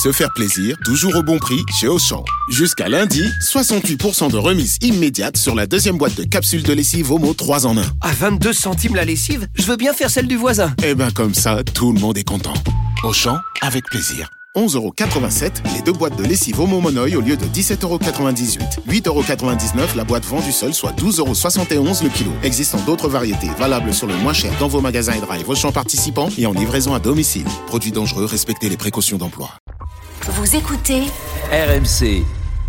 se faire plaisir, toujours au bon prix chez Auchan. Jusqu'à lundi, 68% de remise immédiate sur la deuxième boîte de capsules de lessive Omo 3 en 1. À 22 centimes la lessive, je veux bien faire celle du voisin. Eh ben comme ça, tout le monde est content. Auchan, avec plaisir. 11,87€ les 2 boîtes de lessive Omo Monoï au lieu de 17,98€. 8,99€ la boîte vendue seule, soit 12,71€ le kilo. Existant d'autres variétés, valables sur le moins cher dans vos magasins et drive Auchan participants et en livraison à domicile. Produits dangereux, respectez les précautions d'emploi. Vous écoutez RMC.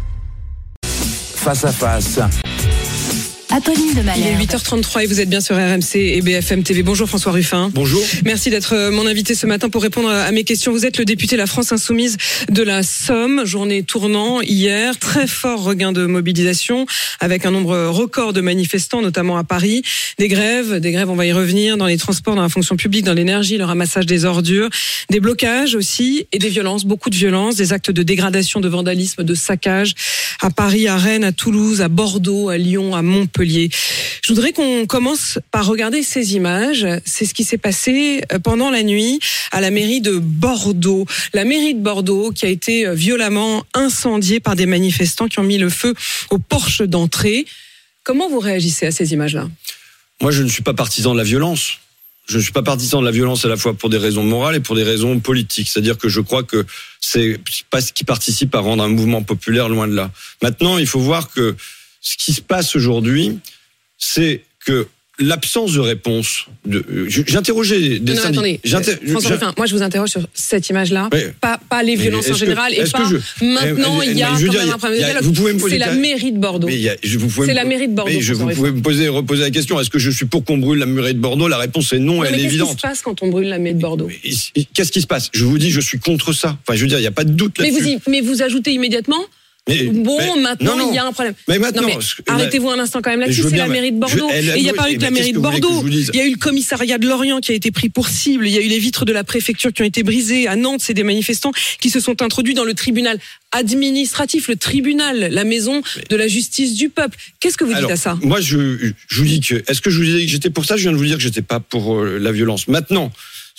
Face à face. Apolline de Malherbe. Il est 8h33 et vous êtes bien sur RMC et BFM TV. Bonjour François Ruffin. Bonjour. Merci d'être mon invité ce matin pour répondre à mes questions. Vous êtes le député La France Insoumise de la Somme. Journée tournant hier. Très fort regain de mobilisation avec un nombre record de manifestants, notamment à Paris. Des grèves, on va y revenir, dans les transports, dans la fonction publique, dans l'énergie, le ramassage des ordures. Des blocages aussi et des violences, beaucoup de violences, des actes de dégradation, de vandalisme, de saccage à Paris, à Rennes, à Toulouse, à Bordeaux, à Lyon, à Montpellier. Je voudrais qu'on commence par regarder ces images. C'est ce qui s'est passé pendant la nuit à la mairie de Bordeaux. La mairie de Bordeaux qui a été violemment incendiée par des manifestants qui ont mis le feu au porche d'entrée. Comment vous réagissez à ces images-là ? Moi, je ne suis pas partisan de la violence. Je ne suis pas partisan de la violence à la fois pour des raisons morales et pour des raisons politiques. C'est-à-dire que je crois que c'est pas ce qui participe à rendre un mouvement populaire, loin de là. Maintenant, il faut voir que ce qui se passe aujourd'hui, c'est que l'absence de réponse. J'ai interrogé des syndicats. François Ruffin, moi je vous interroge sur cette image-là, pas les violences en général, et pas maintenant il y a quand même un problème de dialogue. C'est la mairie de Bordeaux. C'est la mairie de Bordeaux. Vous pouvez me reposer la question. Est-ce que je suis pour qu'on brûle la mairie de Bordeaux ? La réponse est non, elle est évidente. Qu'est-ce qui se passe quand on brûle la mairie de Bordeaux ? Qu'est-ce qui se passe ? Je vous dis, je suis contre ça. Enfin, je veux dire, il n'y a pas de doute là-dessus. Mais vous ajoutez immédiatement. Maintenant, il y a un problème. Arrêtez-vous un instant quand même là-dessus, c'est la mairie de Bordeaux. Et il n'y a pas eu que la mairie de Bordeaux. Il y a eu le commissariat de Lorient qui a été pris pour cible. Il y a eu les vitres de la préfecture qui ont été brisées. À Nantes, c'est des manifestants qui se sont introduits dans le tribunal administratif, le tribunal, la maison de la justice du peuple. Qu'est-ce que vous dites à ça ? Moi, je vous dis que... Est-ce que je vous disais que j'étais pour ça ? Je viens de vous dire que j'étais pas pour la violence. Maintenant,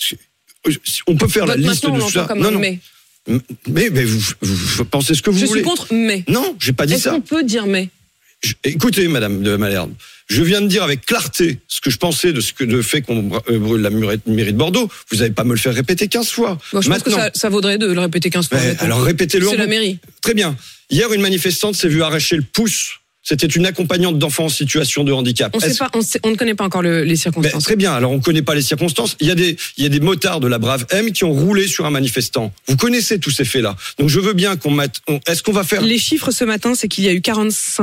on peut faire la liste de tout ça. Mais vous pensez ce que vous voulez. Je suis contre, mais. Non, j'ai pas dit ça. Est-ce qu'on peut dire mais ? Écoutez, Madame de Malherbe, je viens de dire avec clarté ce que je pensais de fait qu'on brûle la mairie de Bordeaux. Vous n'allez pas me le faire répéter 15 fois. Bon, je pense que ça vaudrait de le répéter 15 fois. Alors répétez-le. C'est la mairie. Très bien. Hier, une manifestante s'est vue arracher le pouce. C'était une accompagnante d'enfants en situation de handicap. On ne connaît pas encore les circonstances. Très bien, alors on ne connaît pas les circonstances. Il y a des motards de la Brave M qui ont roulé sur un manifestant. Vous connaissez tous ces faits-là. Donc je veux bien qu'on mette... Est-ce qu'on va faire... Les chiffres ce matin, c'est qu'il y a eu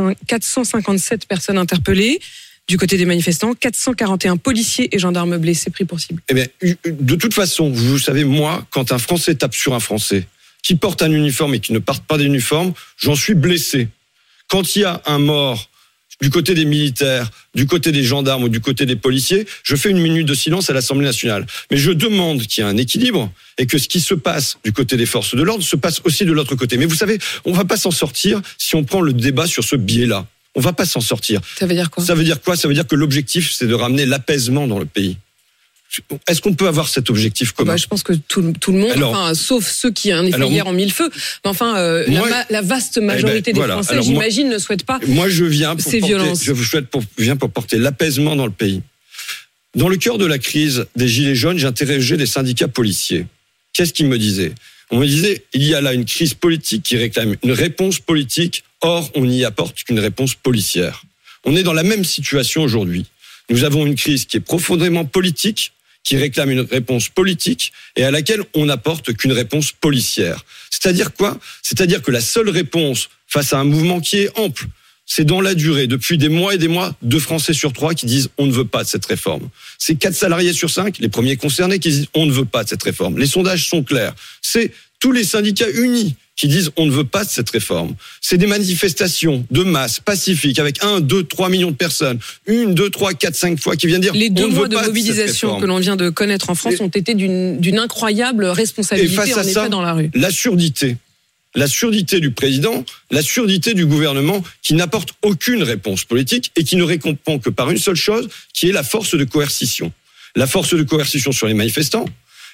457 personnes interpellées du côté des manifestants, 441 policiers et gendarmes blessés pris pour cible. Eh bien, de toute façon, vous savez, moi, quand un Français tape sur un Français qui porte un uniforme et qui ne porte pas d'uniforme, j'en suis blessé. Quand il y a un mort du côté des militaires, du côté des gendarmes ou du côté des policiers, je fais une minute de silence à l'Assemblée nationale. Mais je demande qu'il y ait un équilibre et que ce qui se passe du côté des forces de l'ordre se passe aussi de l'autre côté. Mais vous savez, on ne va pas s'en sortir si on prend le débat sur ce biais-là. On ne va pas s'en sortir. Ça veut dire quoi ? Ça veut dire quoi ? Ça veut dire que l'objectif, c'est de ramener l'apaisement dans le pays. Est-ce qu'on peut avoir cet objectif commun ? Je pense que tout le monde, sauf ceux qui en effet hier ont mis le feu, mais la vaste majorité des Français, j'imagine, ne souhaitent pas ces violences. Je viens pour porter l'apaisement dans le pays. Dans le cœur de la crise des Gilets jaunes, j'interrogeais des syndicats policiers. Qu'est-ce qu'ils me disaient ? On me disait, il y a là une crise politique qui réclame une réponse politique, or on n'y apporte qu'une réponse policière. On est dans la même situation aujourd'hui. Nous avons une crise qui est profondément politique, qui réclame une réponse politique et à laquelle on n'apporte qu'une réponse policière. C'est-à-dire quoi ? C'est-à-dire que la seule réponse face à un mouvement qui est ample, c'est dans la durée, depuis des mois et des mois, 2 Français sur 3 qui disent on ne veut pas de cette réforme. C'est 4 salariés sur 5, les premiers concernés, qui disent on ne veut pas de cette réforme. Les sondages sont clairs. C'est tous les syndicats unis qui disent on ne veut pas de cette réforme. C'est des manifestations de masse, pacifiques, avec 1, 2, 3 millions de personnes. 1, 2, 3, 4, 5 fois qui viennent dire les 2 on ne mois veut de pas mobilisation que l'on vient de connaître en France ont été d'une incroyable responsabilité, et face à ça, dans la rue. L'absurdité du président, l'absurdité du gouvernement qui n'apporte aucune réponse politique et qui ne répond que par une seule chose, qui est la force de coercition. La force de coercition sur les manifestants,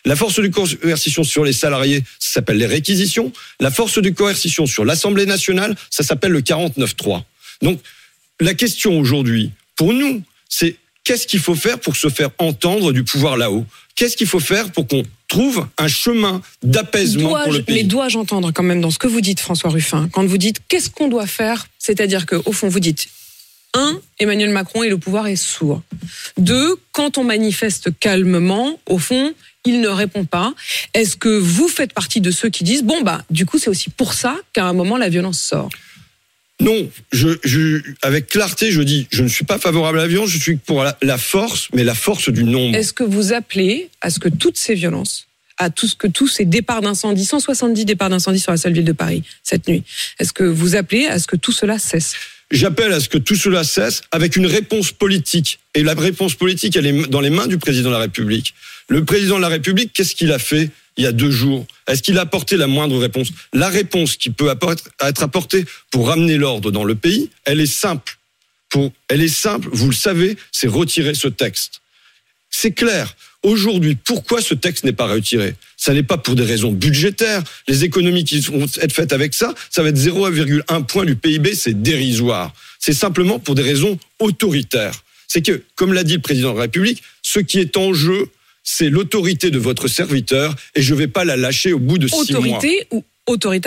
La force de coercition sur les salariés, ça s'appelle les réquisitions. La force de coercition sur l'Assemblée nationale, ça s'appelle le 49.3. Donc, la question aujourd'hui, pour nous, c'est qu'est-ce qu'il faut faire pour se faire entendre du pouvoir là-haut ? Qu'est-ce qu'il faut faire pour qu'on trouve un chemin d'apaisement pour le pays ? Mais dois-je entendre quand même dans ce que vous dites, François Ruffin, quand vous dites qu'est-ce qu'on doit faire ? C'est-à-dire qu'au fond, vous dites 1, Emmanuel Macron et le pouvoir est sourd. 2, quand on manifeste calmement, au fond, il ne répond pas. Est-ce que vous faites partie de ceux qui disent du coup, c'est aussi pour ça qu'à un moment, la violence sort ? Non, avec clarté, je dis, je ne suis pas favorable à la violence, je suis pour la force, mais la force du nombre. Est-ce que vous appelez à ce que toutes ces violences, tous ces départs d'incendie, 170 départs d'incendie sur la seule ville de Paris cette nuit, est-ce que vous appelez à ce que tout cela cesse ? J'appelle à ce que tout cela cesse avec une réponse politique. Et la réponse politique, elle est dans les mains du président de la République. Le président de la République, qu'est-ce qu'il a fait il y a 2 jours ? Est-ce qu'il a apporté la moindre réponse ? La réponse qui peut être apportée pour ramener l'ordre dans le pays, elle est simple. Vous le savez, c'est retirer ce texte. C'est clair. Aujourd'hui, pourquoi ce texte n'est pas retiré ? Ça n'est pas pour des raisons budgétaires. Les économies qui vont être faites avec ça va être 0,1 point du PIB, c'est dérisoire. C'est simplement pour des raisons autoritaires. C'est que, comme l'a dit le président de la République, ce qui est en jeu, c'est l'autorité de votre serviteur et je ne vais pas la lâcher au bout de 6 mois. Autorité ou autoritarisme ?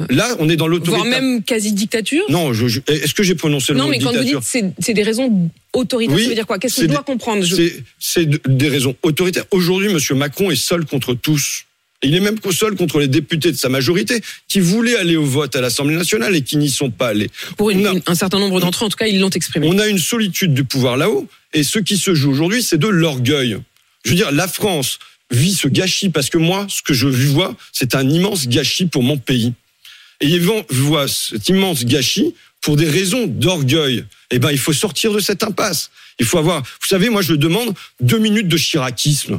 Là, on est dans l'autoritarisme. Voire même quasi-dictature ? Non, est-ce que j'ai prononcé le mot dictature ? Non, mais quand vous dites c'est des raisons autoritaires, ça veut dire quoi ? Qu'est-ce que je dois comprendre ? C'est des raisons autoritaires. Aujourd'hui, M. Macron est seul contre tous. Il est même seul contre les députés de sa majorité qui voulaient aller au vote à l'Assemblée nationale et qui n'y sont pas allés. Pour un certain nombre d'entre eux, en tout cas, ils l'ont exprimé. On a une solitude du pouvoir là-haut et ce qui se joue aujourd'hui, c'est de l'orgueil. Je veux dire, la France vit ce gâchis parce que moi, ce que je vois, c'est un immense gâchis pour mon pays. Et ils voient cet immense gâchis pour des raisons d'orgueil. Eh ben, il faut sortir de cette impasse. Il faut avoir, vous savez, moi, je demande 2 minutes de chiracisme.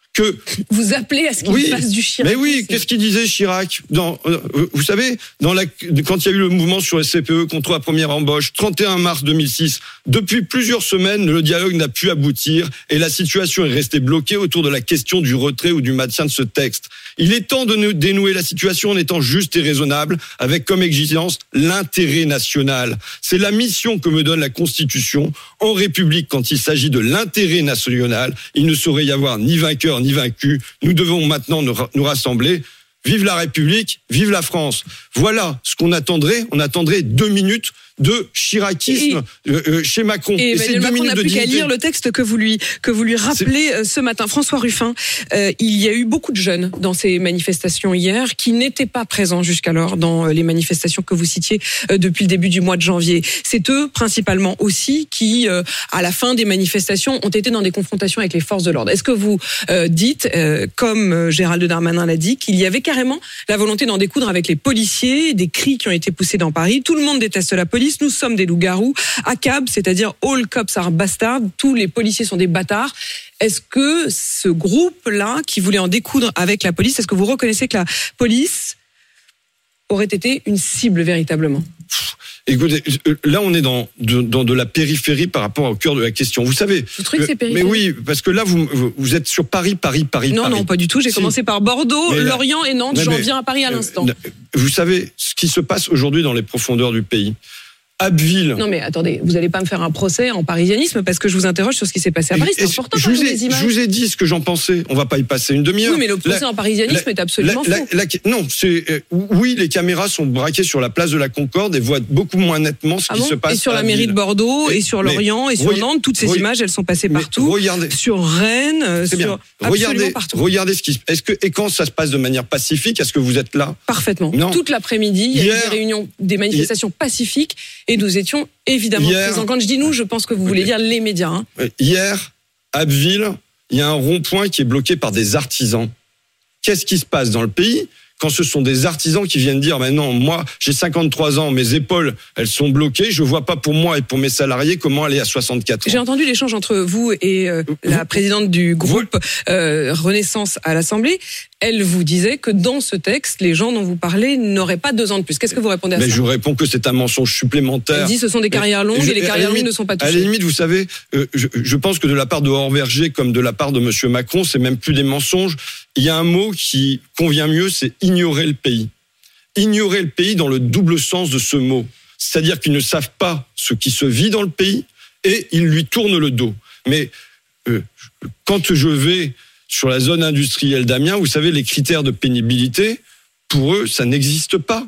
Vous appelez à ce qu'il fasse du Chirac. Mais oui, qu'est-ce qu'il disait Chirac vous savez, quand il y a eu le mouvement sur le CPE contre la première embauche, 31 mars 2006, depuis plusieurs semaines, le dialogue n'a pu aboutir et la situation est restée bloquée autour de la question du retrait ou du maintien de ce texte. Il est temps de dénouer la situation en étant juste et raisonnable, avec comme exigence l'intérêt national. C'est la mission que me donne la Constitution. En République, quand il s'agit de l'intérêt national, il ne saurait y avoir ni vainqueur ni vaincu. Nous devons maintenant nous rassembler. Vive la République, vive la France. Voilà ce qu'on attendrait. On attendrait 2 minutes de chiracisme chez Macron. Et Emmanuel Macron n'a plus qu'à lire le texte que vous lui rappelez ce matin. François Ruffin, il y a eu beaucoup de jeunes dans ces manifestations hier qui n'étaient pas présents jusqu'alors dans les manifestations que vous citiez depuis le début du mois de janvier. C'est eux principalement aussi qui, à la fin des manifestations, ont été dans des confrontations avec les forces de l'ordre. Est-ce que vous dites, comme Gérald Darmanin l'a dit, qu'il y avait carrément la volonté d'en découdre avec les policiers, des cris qui ont été poussés dans Paris, tout le monde déteste la police, nous sommes des loups-garous, ACAB, c'est-à-dire All Cops are Bastards, tous les policiers sont des bâtards. Est-ce que ce groupe-là, qui voulait en découdre avec la police, est-ce que vous reconnaissez que la police aurait été une cible véritablement ? Écoutez, là on est dans de la périphérie par rapport au cœur de la question. Vous savez, vous trouvez que c'est périphérique ? Mais oui, parce que là vous êtes sur Paris. Non, pas du tout. J'ai commencé par Bordeaux, Lorient et Nantes. J'en viens à Paris à l'instant. Vous savez ce qui se passe aujourd'hui dans les profondeurs du pays. Abbeville. Non mais attendez, vous n'allez pas me faire un procès en parisianisme parce que je vous interroge sur ce qui s'est passé à Paris. C'est important de parler des images. Je vous ai dit ce que j'en pensais. On va pas y passer une demi-heure. Oui, mais le procès en parisianisme est absolument faux. Non, oui, les caméras sont braquées sur la place de la Concorde et voient beaucoup moins nettement ce qui se passe. Et sur la mairie de Bordeaux, et sur Lorient, et sur Nantes, toutes ces images, elles sont passées partout. Regardez. Sur Rennes, sur absolument partout. Regardez ce qui se passe. Et quand ça se passe de manière pacifique, est-ce que vous êtes là ? Parfaitement. Non. Toute l'après-midi, il y a eu des réunions, des manifestations pacifiques, et nous étions évidemment présents. Quand je dis nous, je pense que vous voulez dire les médias. Hein. Hier, à Abbeville, il y a un rond-point qui est bloqué par des artisans. Qu'est-ce qui se passe dans le pays quand ce sont des artisans qui viennent dire non, moi j'ai 53 ans, mes épaules elles sont bloquées, je vois pas pour moi et pour mes salariés comment aller à 64 ans. J'ai entendu l'échange entre vous et la présidente du groupe Renaissance à l'Assemblée. elle vous disait que dans ce texte, les gens dont vous parlez n'auraient pas 2 ans de plus. Qu'est-ce que vous répondez à ça ? Mais je réponds que c'est un mensonge supplémentaire. Elle dit ce sont des carrières longues et les carrières longues ne sont pas touchées. À la limite, vous savez, je pense que de la part de Horverger comme de la part de M. Macron, c'est même plus des mensonges. Il y a un mot qui convient mieux, c'est ignorer le pays. Ignorer le pays dans le double sens de ce mot. C'est-à-dire qu'ils ne savent pas ce qui se vit dans le pays et ils lui tournent le dos. Mais quand je vais sur la zone industrielle d'Amiens, vous savez, les critères de pénibilité, pour eux, ça n'existe pas.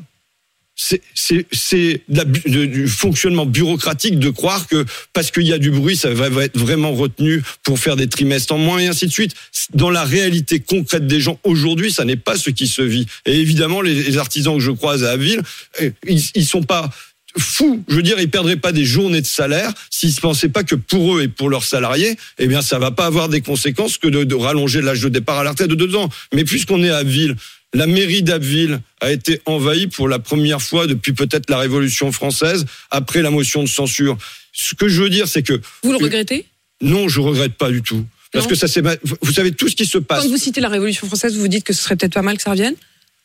C'est du fonctionnement bureaucratique de croire que parce qu'il y a du bruit, ça va être vraiment retenu pour faire des trimestres en moins et ainsi de suite. Dans la réalité concrète des gens aujourd'hui, ça n'est pas ce qui se vit. Et évidemment, les artisans que je croise à Abbeville, ils sont pas fous. Je veux dire, ils perdraient pas des journées de salaire s'ils ne pensaient pas que pour eux et pour leurs salariés, eh bien, ça va pas avoir des conséquences que de rallonger l'âge de départ à la retraite de 2 ans. Mais puisqu'on est à Abbeville, la mairie d'Abbeville a été envahie pour la première fois depuis peut-être la Révolution française, après la motion de censure. Ce que je veux dire, c'est que... Vous le regrettez ? Non, je regrette pas du tout. Parce que ça c'est... Vous savez, tout ce qui se passe... Quand vous citez la Révolution française, vous vous dites que ce serait peut-être pas mal que ça revienne ?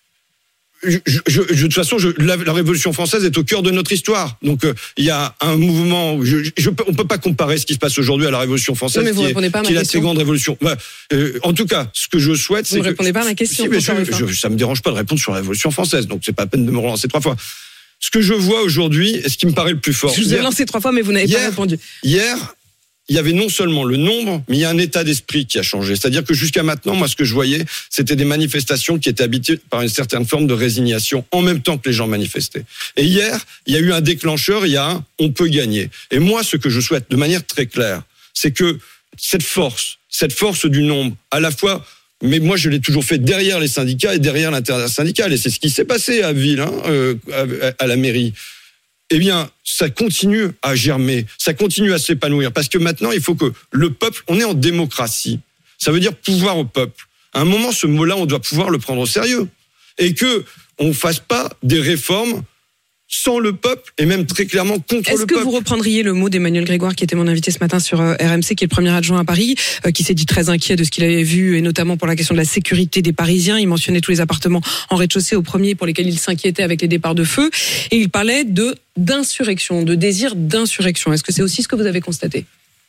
De toute façon, la Révolution française est au cœur de notre histoire. Donc, il y a un mouvement. On peut pas comparer ce qui se passe aujourd'hui à la Révolution française, qui est la très grande révolution. En tout cas, ce que je souhaite, c'est que... Vous ne répondez pas à ma question. Si, ça me dérange pas de répondre sur la Révolution française, donc c'est pas la peine de me relancer 3 fois. Ce que je vois aujourd'hui, et ce qui me paraît le plus fort... Je vous ai lancé 3 fois, mais vous n'avez pas répondu. Hier, il y avait non seulement le nombre, mais il y a un état d'esprit qui a changé. C'est-à-dire que jusqu'à maintenant, moi, ce que je voyais, c'était des manifestations qui étaient habitées par une certaine forme de résignation, en même temps que les gens manifestaient. Et hier, il y a eu un déclencheur, il y a un « on peut gagner ». Et moi, ce que je souhaite, de manière très claire, c'est que cette force du nombre, à la fois... Mais moi, je l'ai toujours fait derrière les syndicats et derrière l'intersyndicale. Et c'est ce qui s'est passé à Abbeville, à la mairie. Eh bien, ça continue à germer, ça continue à s'épanouir. Parce que maintenant, il faut que le peuple, on est en démocratie. Ça veut dire pouvoir au peuple. À un moment, ce mot-là, on doit pouvoir le prendre au sérieux. Et que on ne fasse pas des réformes sans le peuple, et même très clairement contre le peuple. Est-ce que vous reprendriez le mot d'Emmanuel Grégoire, qui était mon invité ce matin sur RMC, qui est le premier adjoint à Paris, qui s'est dit très inquiet de ce qu'il avait vu, et notamment pour la question de la sécurité des Parisiens. Il mentionnait tous les appartements en rez-de-chaussée au premier pour lesquels il s'inquiétait avec les départs de feu. Et il parlait d'insurrection, de désir d'insurrection. Est-ce que c'est aussi ce que vous avez constaté ?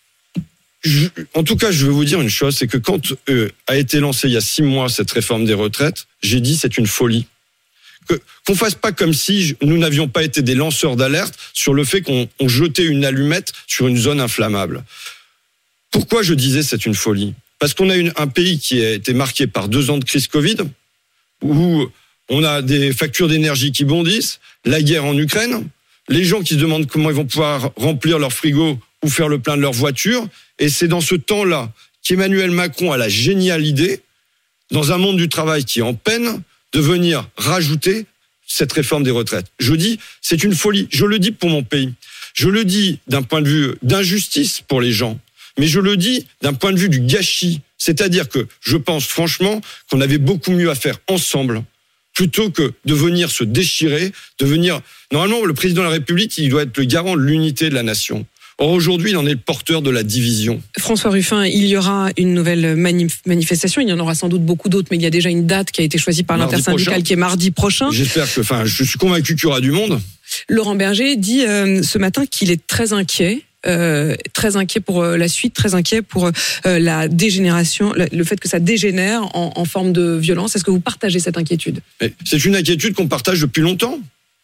En tout cas, je veux vous dire une chose, c'est que quand a été lancée il y a 6 mois cette réforme des retraites, j'ai dit c'est une folie. Qu'on fasse pas comme si nous n'avions pas été des lanceurs d'alerte sur le fait qu'on jetait une allumette sur une zone inflammable. Pourquoi je disais c'est une folie ? Parce qu'on a un pays qui a été marqué par 2 ans de crise Covid, où on a des factures d'énergie qui bondissent, la guerre en Ukraine, les gens qui se demandent comment ils vont pouvoir remplir leur frigo ou faire le plein de leur voiture, et c'est dans ce temps-là qu'Emmanuel Macron a la géniale idée, dans un monde du travail qui est en peine, de venir rajouter cette réforme des retraites. Je dis, c'est une folie. Je le dis pour mon pays. Je le dis d'un point de vue d'injustice pour les gens. Mais je le dis d'un point de vue du gâchis. C'est-à-dire que je pense franchement qu'on avait beaucoup mieux à faire ensemble, plutôt que de venir se déchirer, de venir... Normalement, le président de la République, il doit être le garant de l'unité de la nation. Or, aujourd'hui, il en est le porteur de la division. François Ruffin, il y aura une nouvelle manifestation. Il y en aura sans doute beaucoup d'autres, mais il y a déjà une date qui a été choisie par l'intersyndicale qui est mardi prochain. J'espère que, je suis convaincu qu'il y aura du monde. Laurent Berger dit ce matin qu'il est très inquiet pour la suite, très inquiet pour la dégénération, le fait que ça dégénère en forme de violence. Est-ce que vous partagez cette inquiétude ? C'est une inquiétude qu'on partage depuis longtemps.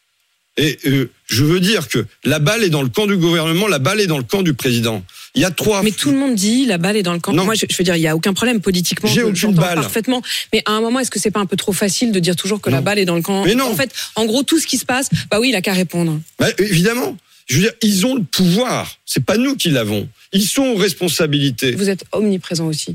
Et je veux dire que la balle est dans le camp du gouvernement, la balle est dans le camp du président. Il y a 3... Mais tout le monde dit la balle est dans le camp. Non. Moi, je veux dire, il n'y a aucun problème politiquement. J'ai aucune balle. Parfaitement. Mais à un moment, est-ce que c'est pas un peu trop facile de dire toujours que la balle est dans le camp ? Mais non. En fait, en gros, tout ce qui se passe, bah oui, il a qu'à répondre. Évidemment. Je veux dire, ils ont le pouvoir. C'est pas nous qui l'avons. Ils sont aux responsabilités. Vous êtes omniprésent aussi.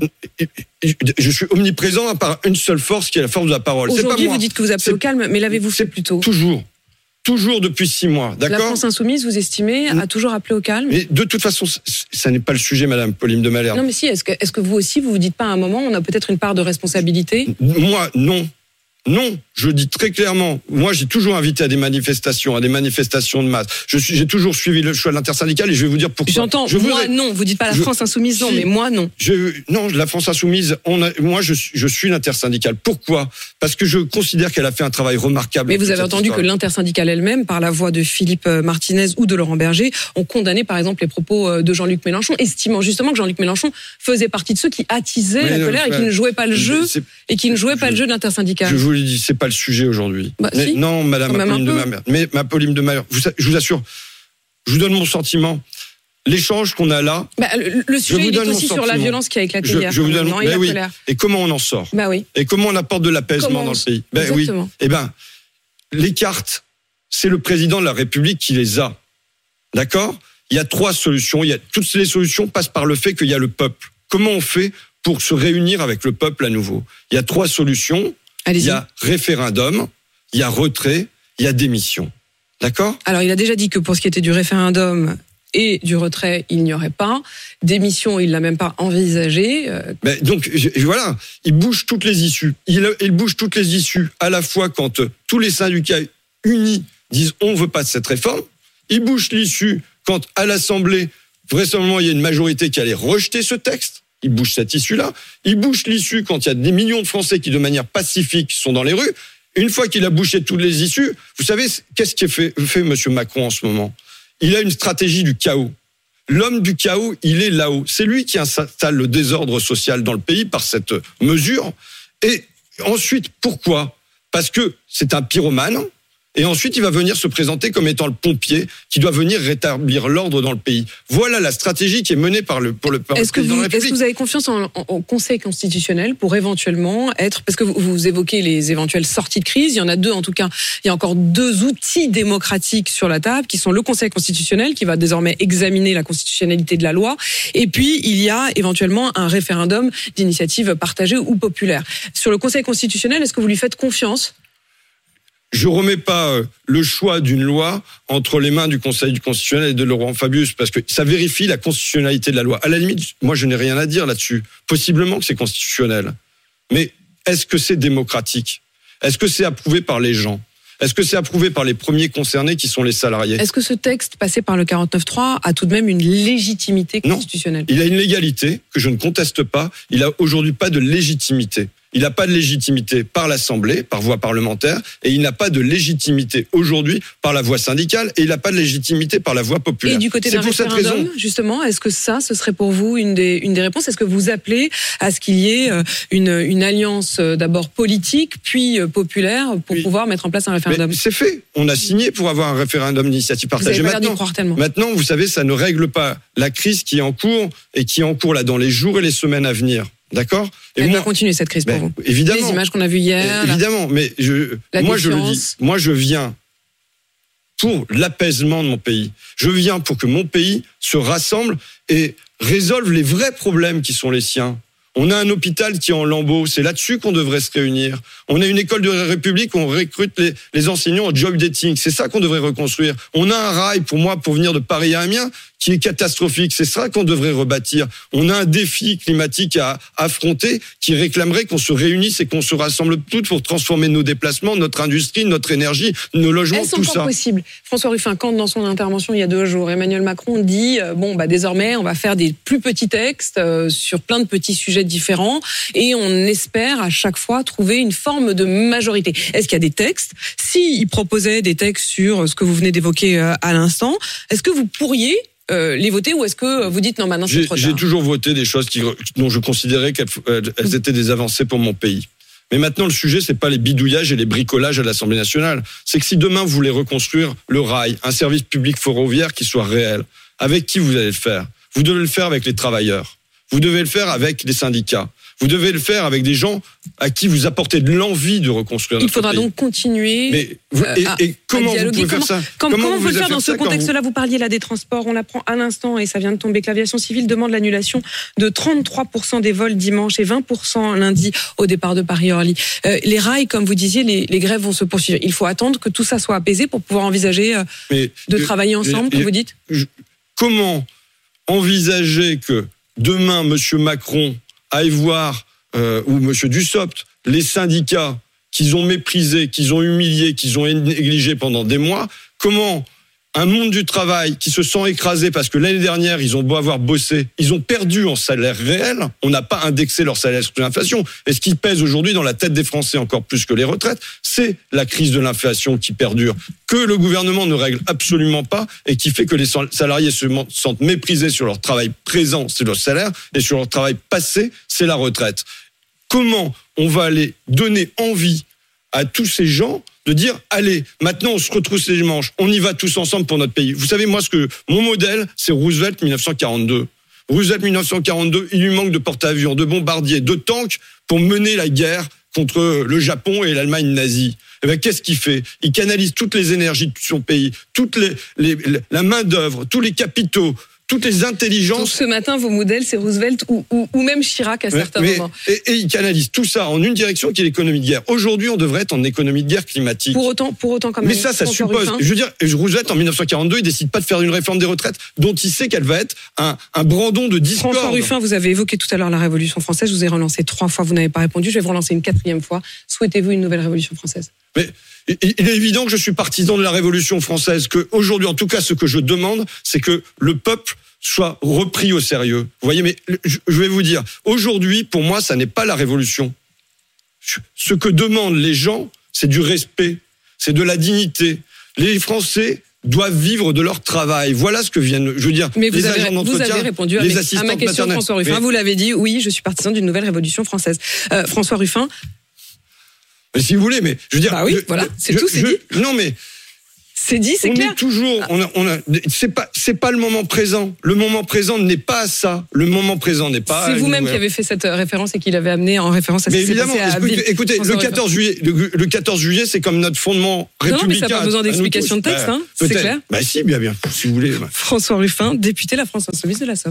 Je suis omniprésent à part une seule force qui est la force de la parole. Aujourd'hui, c'est pas moi. Vous dites que vous appelez au calme, mais l'avez-vous fait plus tôt ? Toujours depuis 6 mois, d'accord ? La France Insoumise, vous estimez, a toujours appelé au calme ? Mais de toute façon, ça n'est pas le sujet, Madame Pauline de Malherbe. Non, mais si, est-ce que vous aussi, vous vous dites pas à un moment, on a peut-être une part de responsabilité ? Moi, non. Non, je dis très clairement, moi j'ai toujours invité à des manifestations de masse. J'ai toujours suivi le choix de l'intersyndicale et je vais vous dire pourquoi. J'entends, non, vous dites pas la France insoumise, non, mais moi non. Non, la France insoumise, moi je suis l'intersyndicale. Pourquoi ? Parce que je considère qu'elle a fait un travail remarquable. Mais vous avez entendu que l'intersyndicale elle-même, par la voix de Philippe Martinez ou de Laurent Berger, ont condamné par exemple les propos de Jean-Luc Mélenchon, estimant justement que Jean-Luc Mélenchon faisait partie de ceux qui attisaient la colère et qui ne jouaient pas le jeu de l'intersyndicale. Je vous l'ai dit, c'est pas le sujet aujourd'hui. Si. Non, madame Apolline de Malherbe. Mais Apolline de Malherbe, je vous assure, je vous donne mon sentiment. L'échange qu'on a là. Le sujet il est aussi sur la violence qui a éclaté hier. Je vous donne colère. Et comment on en sort ? Et comment on apporte de l'apaisement dans le pays ? Exactement. Les cartes, c'est le président de la République qui les a. D'accord ? Il y a 3 solutions. Toutes les solutions passent par le fait qu'il y a le peuple. Comment on fait pour se réunir avec le peuple à nouveau ? Il y a 3 solutions. Allez-y. Il y a référendum, il y a retrait, il y a démission. D'accord ? Alors, il a déjà dit que pour ce qui était du référendum et du retrait, il n'y aurait pas. Démission, il l'a même pas envisagé. Donc, voilà, il bouge toutes les issues. Il bouge toutes les issues à la fois quand tous les syndicats unis disent « on veut pas de cette réforme ». Il bouge l'issue quand, à l'Assemblée, vraisemblablement, il y a une majorité qui allait rejeter ce texte. Il bouge cette issue-là. Il bouge l'issue quand il y a des millions de Français qui, de manière pacifique, sont dans les rues. Une fois qu'il a bouché toutes les issues, vous savez, qu'est-ce qui fait M. Macron en ce moment ? Il a une stratégie du chaos. L'homme du chaos, il est là-haut. C'est lui qui installe le désordre social dans le pays par cette mesure. Et ensuite, pourquoi ? Parce que c'est un pyromane. Et ensuite, il va venir se présenter comme étant le pompier qui doit venir rétablir l'ordre dans le pays. Voilà la stratégie qui est menée par le président de la République. Est-ce que vous avez confiance en Conseil constitutionnel pour éventuellement être... Parce que vous évoquez les éventuelles sorties de crise. Il y en a 2 en tout cas. Il y a encore 2 outils démocratiques sur la table qui sont le Conseil constitutionnel qui va désormais examiner la constitutionnalité de la loi. Et puis, il y a éventuellement un référendum d'initiative partagée ou populaire. Sur le Conseil constitutionnel, est-ce que vous lui faites confiance ? Je remets pas le choix d'une loi entre les mains du Conseil constitutionnel et de Laurent Fabius, parce que ça vérifie la constitutionnalité de la loi. À la limite, moi, je n'ai rien à dire là-dessus. Possiblement que c'est constitutionnel. Mais est-ce que c'est démocratique ? Est-ce que c'est approuvé par les gens ? Est-ce que c'est approuvé par les premiers concernés qui sont les salariés ? Est-ce que ce texte passé par le 49.3 a tout de même une légitimité constitutionnelle ? Non, il a une légalité que je ne conteste pas. Il a aujourd'hui pas de légitimité. Il n'a pas de légitimité par l'Assemblée, par voie parlementaire, et il n'a pas de légitimité aujourd'hui par la voie syndicale, et il n'a pas de légitimité par la voie populaire. Et du côté d'un référendum, justement, est-ce que ce serait pour vous une des réponses ? Est-ce que vous appelez à ce qu'il y ait une alliance d'abord politique, puis populaire, pour pouvoir mettre en place un référendum ? Mais c'est fait. On a signé pour avoir un référendum d'initiative partagée. Vous avez pas l'air d'y croire tellement. Maintenant, vous savez, ça ne règle pas la crise qui est en cours, et qui est en cours là dans les jours et les semaines à venir. D'accord ? Elle va continuer cette crise pour vous. Évidemment. Les images qu'on a vues hier. Évidemment, mais moi je le dis. Moi je viens pour l'apaisement de mon pays. Je viens pour que mon pays se rassemble et résolve les vrais problèmes qui sont les siens. On a un hôpital qui est en lambeaux, c'est là-dessus qu'on devrait se réunir. On a une école de la République où on recrute les enseignants au job dating, c'est ça qu'on devrait reconstruire. On a un rail, pour venir de Paris à Amiens, qui est catastrophique, c'est ça qu'on devrait rebâtir. On a un défi climatique à affronter qui réclamerait qu'on se réunisse et qu'on se rassemble toutes pour transformer nos déplacements, notre industrie, notre énergie, nos logements, tout ça. Est-ce encore possible ? François Ruffin, quand dans son intervention il y a 2 jours, Emmanuel Macron dit désormais on va faire des plus petits textes sur plein de petits sujets différents et on espère à chaque fois trouver une forme de majorité. Est-ce qu'il y a des textes ? S'il proposait des textes sur ce que vous venez d'évoquer à l'instant, est-ce que vous pourriez les voter ou est-ce que vous dites non maintenant c'est trop tard ? J'ai toujours voté des choses dont je considérais qu'elles étaient des avancées pour mon pays. Mais maintenant le sujet c'est pas les bidouillages et les bricolages à l'Assemblée nationale. C'est que si demain vous voulez reconstruire le rail, un service public ferroviaire qui soit réel, avec qui vous allez le faire ? Vous devez le faire avec les travailleurs. Vous devez le faire avec les syndicats. Vous devez le faire avec des gens à qui vous apportez de l'envie de reconstruire notre pays. Il faudra donc continuer comment à dialoguer. Vous pouvez faire ça ? Comment vous le faire dans ce contexte-là ? Vous parliez là des transports, on l'apprend à l'instant et ça vient de tomber que l'aviation civile demande l'annulation de 33% des vols dimanche et 20% lundi au départ de Paris-Orly. Les rails, comme vous disiez, les grèves vont se poursuivre. Il faut attendre que tout ça soit apaisé pour pouvoir envisager de travailler ensemble, comme vous dites ? Comment envisager que demain, M. Macron aille voir, ou M. Dussopt, les syndicats qu'ils ont méprisé, qu'ils ont humilié, qu'ils ont négligé pendant des mois, comment un monde du travail qui se sent écrasé parce que l'année dernière, ils ont beau avoir bossé, ils ont perdu en salaire réel, on n'a pas indexé leur salaire sur l'inflation. Et ce qui pèse aujourd'hui dans la tête des Français encore plus que les retraites, c'est la crise de l'inflation qui perdure, que le gouvernement ne règle absolument pas et qui fait que les salariés se sentent méprisés sur leur travail présent, c'est leur salaire, et sur leur travail passé, c'est la retraite. Comment on va aller donner envie à tous ces gens de dire, allez, maintenant on se retrousse les manches, on y va tous ensemble pour notre pays. Vous savez, moi, mon modèle, c'est Roosevelt 1942. Roosevelt 1942, il lui manque de porte-avions, de bombardiers, de tanks pour mener la guerre contre le Japon et l'Allemagne nazie. Et bien, qu'est-ce qu'il fait? Il canalise toutes les énergies de son pays, la main-d'œuvre, tous les capitaux, toutes les intelligences. Donc ce matin, vos modèles, c'est Roosevelt ou même Chirac à certains moments. Et il canalise tout ça en une direction qui est l'économie de guerre. Aujourd'hui, on devrait être en économie de guerre climatique. Pour autant quand même. Mais ça suppose. Je veux dire, Roosevelt, en 1942, il décide pas de faire une réforme des retraites dont il sait qu'elle va être un brandon de discorde. François Ruffin, vous avez évoqué tout à l'heure la Révolution française. Je vous ai relancé 3 fois, vous n'avez pas répondu. Je vais vous relancer une 4e fois. Souhaitez-vous une nouvelle Révolution française? Mais il est évident que je suis partisan de la Révolution française. Que aujourd'hui, en tout cas, ce que je demande, c'est que le peuple soit repris au sérieux. Vous voyez, mais je vais vous dire, aujourd'hui, pour moi, ça n'est pas la révolution. Ce que demandent les gens, c'est du respect, c'est de la dignité. Les Français doivent vivre de leur travail. Voilà ce que viennent, je veux dire, mais vous les avez, agents d'entretien, vous avez répondu à ma question, François Ruffin. Vous l'avez dit, oui, je suis partisan d'une nouvelle Révolution française. François Ruffin. Mais si vous voulez, mais je veux dire... Bah oui, voilà, c'est tout, c'est dit. Non, mais... C'est dit, c'est clair. On est toujours, c'est pas le moment présent. Le moment présent n'est pas ça. Le moment présent n'est pas. C'est vous-même qui avez fait cette référence et qui l'avez amené en référence à ce qui s'est passé à Ville. Écoutez, le 14 juillet, c'est comme notre fondement républicain. Non, mais ça n'a pas besoin d'explication de texte, hein. C'est clair. Bah si, bien, si vous voulez. François Ruffin, député La France Insoumise de la Somme.